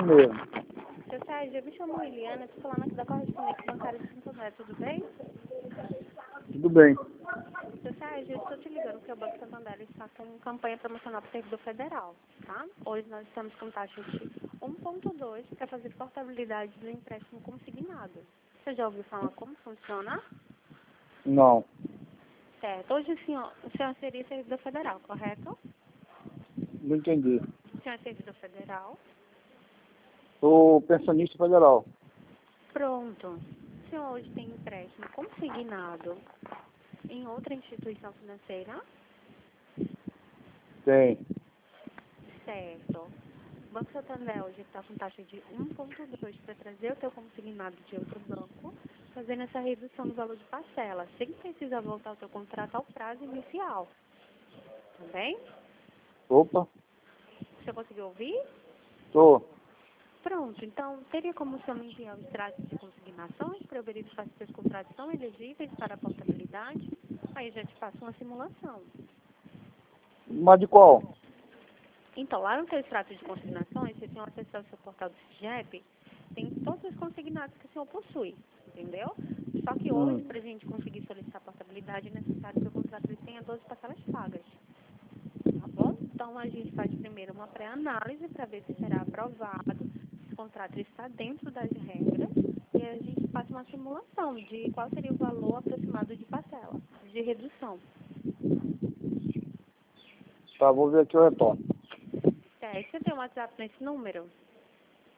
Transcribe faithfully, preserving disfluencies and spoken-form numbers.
mesmo. Seu Sérgio, eu me chamo Eliana, estou falando aqui da correspondente bancária de Santo André, tudo bem? Tudo bem. Seu Sérgio, eu estou te ligando porque o Banco Santo André está com campanha promocional para o servidor federal, tá? Hoje nós estamos com taxa de um vírgula dois para fazer portabilidade do empréstimo consignado. Você já ouviu falar como funciona? Não, Certo. Hoje o senhor, o senhor seria servidor federal, correto? não entendi. O senhor é servidor federal? Sou pensionista federal. Pronto. O senhor hoje tem empréstimo consignado em outra instituição financeira? Tem. Certo. O Banco Santander hoje está com taxa de um vírgula dois para trazer o teu consignado de outro banco, fazendo essa redução do valor de parcela, sem precisar voltar o teu contrato ao prazo inicial. Tá bem? Opa, Você conseguiu ouvir? tô. Pronto, então teria como o senhor me enviar os tratos de consignações para eu verificar se seus contratos são elegíveis para a portabilidade? Aí eu já te faço uma simulação. Mas de qual? Então, lá no seu extrato de consignações, se o senhor acessar o seu portal do SIGEP, tem todos os consignados que o senhor possui, entendeu? Só que hoje, Hum. para a gente conseguir solicitar a portabilidade, é necessário que o contrato ele tenha doze parcelas pagas, tá bom? Então, a gente faz primeiro uma pré-análise para ver se será aprovado, se o contrato está dentro das regras, e a gente faz uma simulação de qual seria o valor aproximado de parcela, de redução. Tá, vou ver aqui o retorno. É, você tem um WhatsApp nesse número?